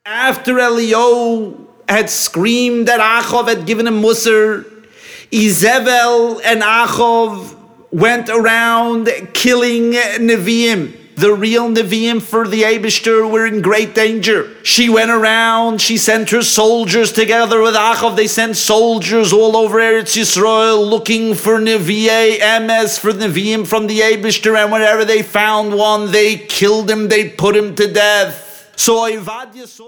After Eliyahu had screamed that Achav had given him Musar, Izebel and Achav went around killing Nevi'im. The real Nevi'im for the Eibishter were in great danger. She went around, she sent her soldiers together with Achav. They sent soldiers all over Eretz Yisrael looking for Nevi'ei Emes, for Nevi'im from the Eibishter, and whenever they found one, they killed him, they put him to death. So Ovadia saw